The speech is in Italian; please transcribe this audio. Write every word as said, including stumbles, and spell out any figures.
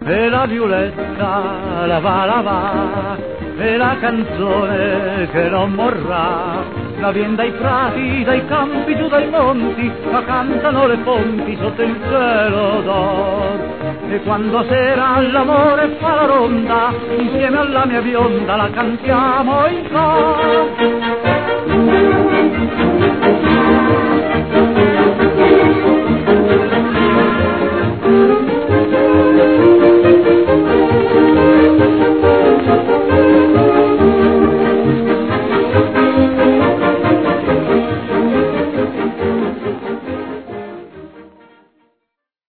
E la violetta la va la va, e la canzone che non morrà, la vien dai prati, dai campi, giù dai monti, la cantano le fonti sotto il cielo d'or. E quando sera l'amore fa la ronda, insieme alla mia bionda la cantiamo in cor.